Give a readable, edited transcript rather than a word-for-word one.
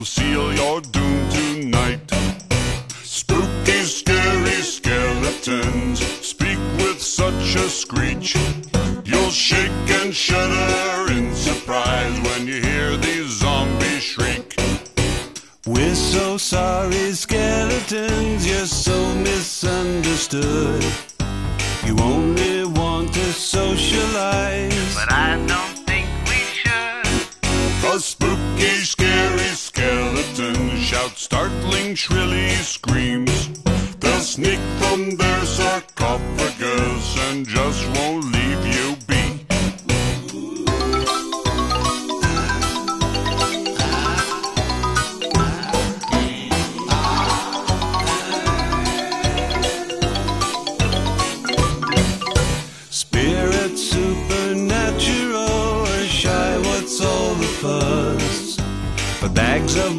Seal your doom tonight. Spooky, scary skeletons speak with such a screech. You'll shake and shudder in surprise when you hear these zombies shriek. We're so sorry, skeletons, you're so misunderstood. You only want to socialize, but I don't think we should. A spooky, scary skeleton shouts startling, shrilly screams. They'll sneak from their sarcophagus and just won't leave.